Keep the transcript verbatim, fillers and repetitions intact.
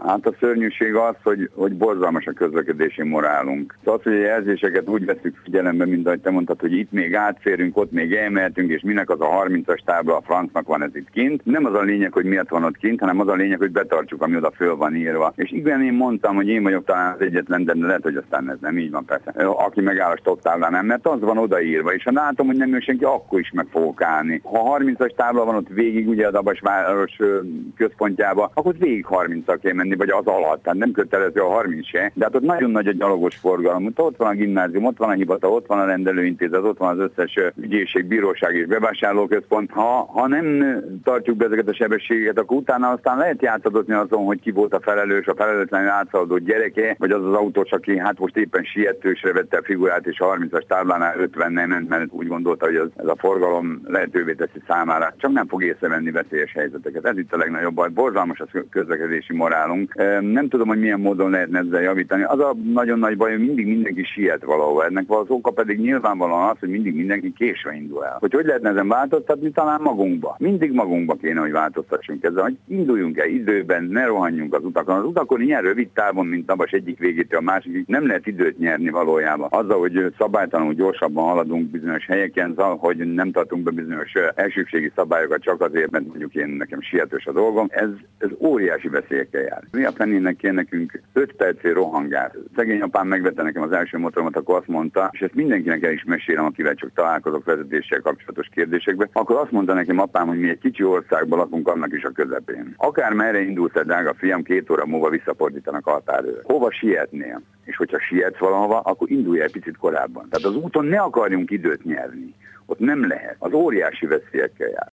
Hát a szörnyűség az, hogy, hogy borzalmas a közlekedési morálunk. Szóval az, hogy a jelzéseket úgy veszük figyelembe, mint ahogy te mondtad, hogy itt még átférünk, ott még elmehetünk, és minek az a harmincas tábla a francnak van ez itt kint. Nem az a lényeg, hogy miért van ott kint, hanem az a lényeg, hogy betartsuk, ami oda föl van írva. És igen, én mondtam, hogy én vagyok talán az egyetlen, de lehet, hogy aztán ez nem így van persze. Aki megáll a stop táblán, nem, mert az van odaírva, és ha látom, hogy nem jön senki, akkor is meg fogok állni. Ha harmincas tábla van ott végig, ugye a Dabasváros központjába, akkor végig harminccal kell menni, vagy az alatt. Tehát nem kötelező a harminc se, de hát ott nagyon nagy a gyalogos forgalom. Ott van a gimnázium, ott van a hivatal, ott van a rendelőintézet, ott van az összes ügyészség, bíróság és bevásárlóközpont. Ha, ha nem tartjuk be ezeket a sebességeket, akkor utána aztán lehet játszadozni azon, hogy ki volt a felelős, a felelőtlenül átszaladó gyereke, vagy az az autós, aki hát most éppen sietősre vette a figurát, és a harmincas táblánál ötven nem ment, mert úgy gondolta, hogy ez, ez a forgalom lehetővé teszi számára. Csak nem fog észrevenni veszélyes helyzeteket. Ez itt a legnagyobb baj. Borzalmas a közlekedési morálunk. Nem tudom, hogy milyen módon lehetne ezzel javítani. Az a nagyon nagy baj, hogy mindig mindenki siet valahol. Ennek az oka pedig nyilvánvalóan az, hogy mindig mindenki késve indul el. Hogy hogy lehetne ezen változtatni? Talán magunkba. Mindig magunkba kéne, hogy változtassunk ezzel, hogy induljunk el időben, ne rohanjunk az utakon. Az utakon ilyen rövid távon, mint Nabas egyik végétől a másikig, nem lehet időt nyerni valójában. Azzal, hogy szabálytalanul gyorsabban haladunk bizonyos helyeken, hogy nem tartunk be bizonyos elsőbségi szabályokat csak azért, mert mondjuk én nekem sietős a dolgom, ez, ez óriási veszélyekkel jár. Mi a fenének kéne nekünk öt percé rohangál. Szegény apám megvette nekem az első motoromat, akkor azt mondta, és ezt mindenkinek el is mesélem, akivel csak találkozok vezetéssel kapcsolatos kérdésekben, akkor azt mondta nekem apám, hogy mi egy kicsi országban lakunk, annak is a közepén. Akár merre indulsz, drága fiam, két óra múlva visszafordítanak a határőr. Hova sietnél? És hogyha sietsz valahova, akkor indulj egy picit korábban. Tehát az úton ne akarjunk időt nyerni. Ott nem lehet. Az óriási veszélyekkel jár.